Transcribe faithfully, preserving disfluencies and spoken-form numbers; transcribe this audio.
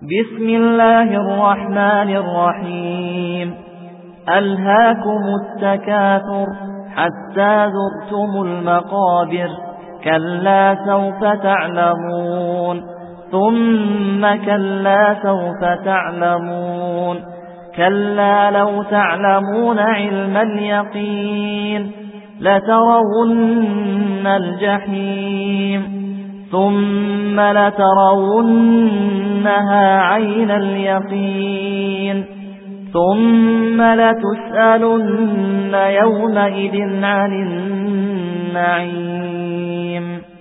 بسم الله الرحمن الرحيم ألهاكم التكاثر حتى زرتم المقابر كلا سوف تعلمون ثم كلا سوف تعلمون كلا لو تعلمون علم اليقين لترون الجحيم ثم لترونها عين اليقين ثم لتسألن يومئذ عن النعيم